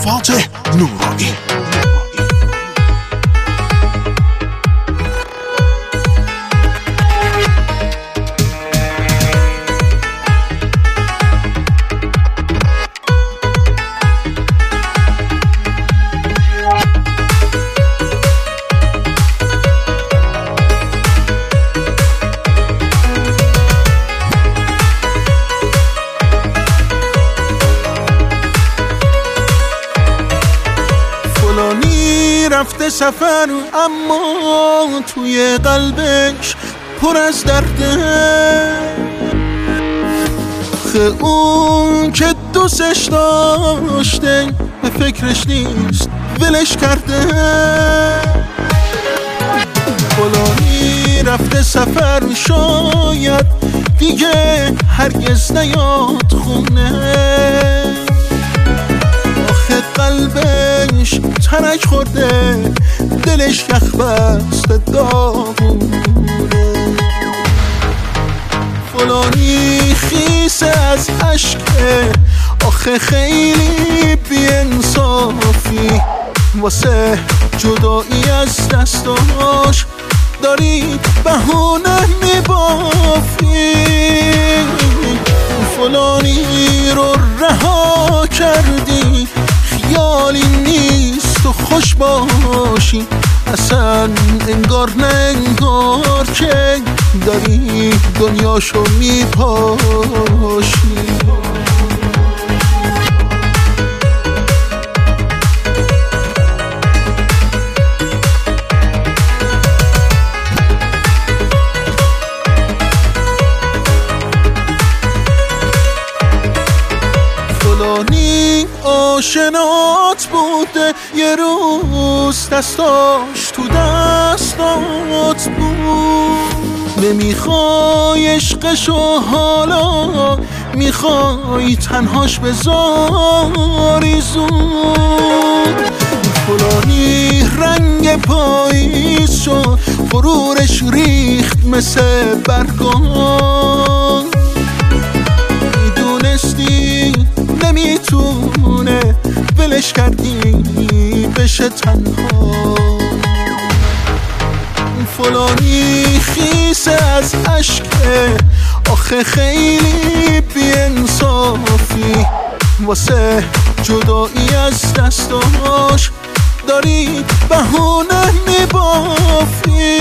فاتح نورانی. رفته سفر اما توی قلبش پر از درده، اون که دوستش داشته به فکرش نیست ولش کرده. فلانی رفته سفر شاید دیگه هرگز نیاد خونه، قلبش ترک خورده دلش یخ بسته داغونه. فلانی خیسه از عشقه آخه خیلی بی‌انصافی، واسه جدایی از دستاش داری بهونه میبافی. فلانی رو رها کردی خیالی نیست و خوش باشی، اصلا انگار نه انگار که داری دنیاشو میپاشی. فلانی آشنات بوده یه روز دستاش تو دستات بود، نمیخوای عشقشو حالا میخوای تنهاش بذاری زود. فلانی رنگ پاییز شد غرورش ریخت مثل برگان، میدونستی نمیتونه ولش کردی بشه تنها. فلانی خیسه از عشقه آخه خیلی بی‌انصافی، واسه جدایی از دستاش داری بهونه میبافی.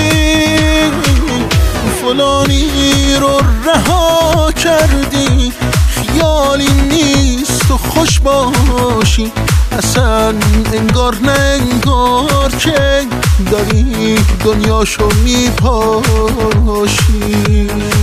فلانی رو رها کردی خیالی نیست و خوش باشی، اصلا انگار نه انگار که داری دنیاشو میپاشی.